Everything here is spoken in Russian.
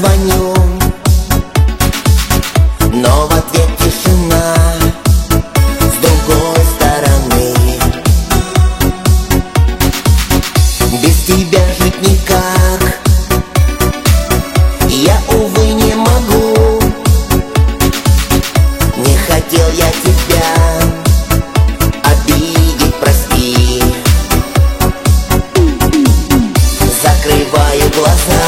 звоню, но в ответ тишина с другой стороны. Без тебя жить никак я, увы, не могу. Не хотел я тебя обидеть, прости. Закрываю глаза